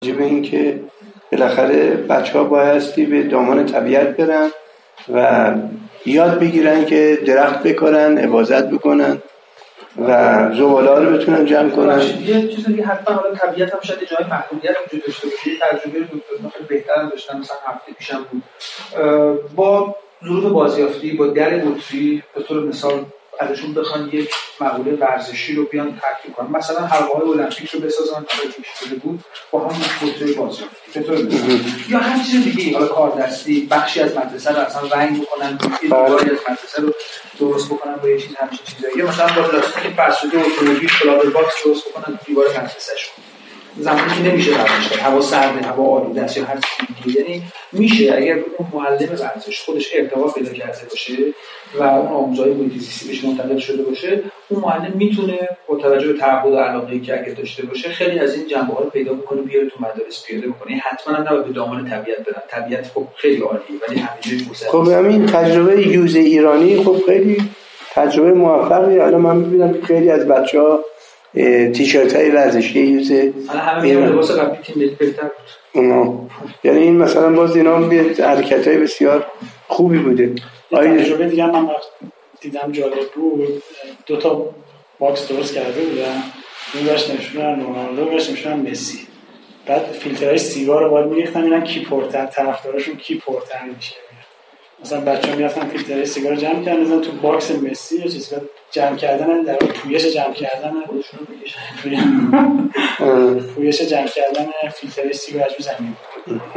به این که بالاخره بچه‌ها بایستی به دامان طبیعت برن و یاد بگیرن که درخت بکارن، حفاظت بکنن و زباله‌ها رو بتونن جمع کنن. یه چیز دیگه حتما حالا طبیعت هم شاید جای محدودیت وجود داشته باشه. تجربه دکتر خیلی بهتر داشتم، مثلا هفته پیشم بود با ظروف بازیافتی با در بطری به طور مثال ازشون بخوان یک مقوله ورزشی رو بیان ترکیب کنن، مثلا حلقه‌های المپیک رو بسازن که شده بود با هم بطری بازیافتی به طور مثال، یا هر چیز دیگه، حالا کاردستی بخشی از مدرسه رو اصلا رنگ بکنن، دیواری از مدرسه رو درست بکنن با یه چیز همچین چیزایی، یا مثلا با پلاستیک فرسوده اتومبیل کلابل باکس درست بکنن دیوار مدرسه‌شون. زمانی که نمیشه ورزش کرد، هوا سرده، هوا آلوده است یا هر چیزی دیگه، یعنی میشه اگر اون معلم ورزش خودش ارتباط پیدا کرده باشه و اون آموزهای محیط زیستی بهش منتقل شده باشه، اون معلم میتونه با توجه به تعهد و علاقه‌ای که اگه داشته باشه خیلی از این جنبه‌ها رو پیدا بکنه، بیاره تو مدارس پیاده بکنه. حتما هم نباید به دامان طبیعت برن، طبیعت خب خیلی عالیه ولی همینجوری فرصت. خب همین تجربه یوز ایرانی خب خیلی تجربه موفقی. حالا من می‌بینم که خیلی از بچه‌ها تیشرت‌های ورزشی یوز همه لباس قبلی تیم ملی بهتر بود. یعنی این مثلا باز اینا حرکت‌های بسیار خوبی بوده. تجربه دیگه من دیدم جالب بود، 2 تا باکس درست کرده بودن، این باش نشونن رونالدو، باش نشونن مسی، بعد فیلترهای سیگار رو باید می‌ریختن اینا کی پرتر، طرفدارشون کی پرتر میشه. مثلا بچه‌ها میرفتن فیلترهای سیگار جمع می‌کردن مثلا تو باکس مسی یا چیزی، جمع کردن در پویش جمع کردن خودشون رو بکشن پویش جمع کردن فیلترهای سیگار از زمین.